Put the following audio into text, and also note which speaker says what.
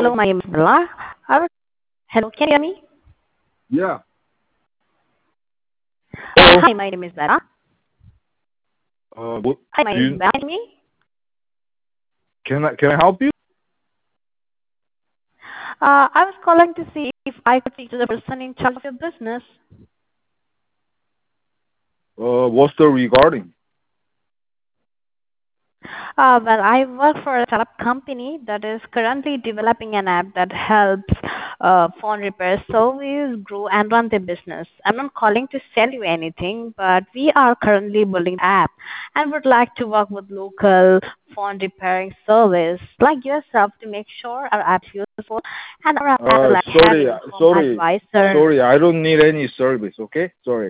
Speaker 1: Hello,
Speaker 2: Hello?
Speaker 1: my name is Bella. Hello, can you hear me?
Speaker 2: Yeah. Hello?
Speaker 1: Hi, my name is Bella.
Speaker 2: What
Speaker 1: Hi, my
Speaker 2: do
Speaker 1: name is
Speaker 2: you
Speaker 1: Bella. Can you hear me?
Speaker 2: can I help you?
Speaker 1: I was calling to see if I could speak to the person in charge of your business.
Speaker 2: What's the regarding?
Speaker 1: Well, I work for a startup company that is currently developing an app that helps phone repair service grow and run their business. I'm not calling to sell you anything, but we are currently building an app and would like to work with local phone repairing service like yourself to make sure our app is useful and our app like
Speaker 2: Sorry,
Speaker 1: having home advisor.
Speaker 2: sorry. I don't need any service. Okay, sorry.